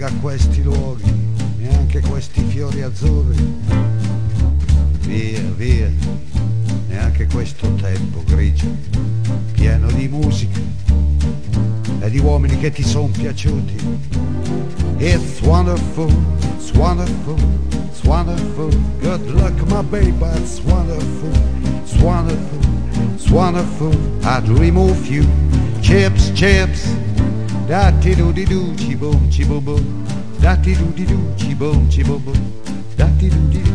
spiega questi luoghi, neanche questi fiori azzurri. Via, via, neanche questo tempo grigio, pieno di musica e di uomini che ti son piaciuti. It's wonderful, it's wonderful, it's wonderful. Good luck my baby, it's wonderful, it's wonderful, it's wonderful. I'd remove you, chips, chips. Da-ti-do-di-do, chi-boom, chi-boom-boom. Da-ti-do-di-do, chi-boom, chi-boom-boom. Da-ti-do-di-do.